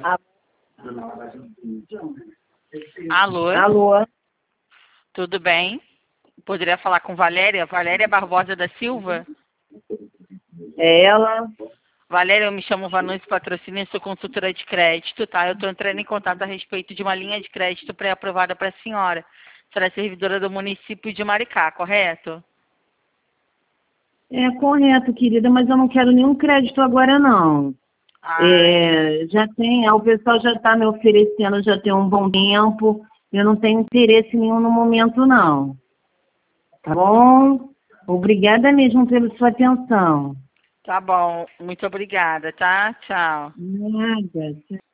Alô? Alô? Tudo bem? Poderia falar com Valéria? Valéria Barbosa da Silva? É ela? Valéria, eu me chamo Vanucci Patrocínio, sou consultora de crédito, tá? Eu estou entrando em contato a respeito de uma linha de crédito pré-aprovada para a senhora. Será servidora do município de Maricá, correto? É correto, querida, mas eu não quero nenhum crédito agora, não. O pessoal já está me oferecendo já tem um bom tempo. Eu não tenho interesse nenhum no momento, não. Tá bom? Obrigada mesmo pela sua atenção. Tá bom, muito obrigada, tá? Tchau. Nada.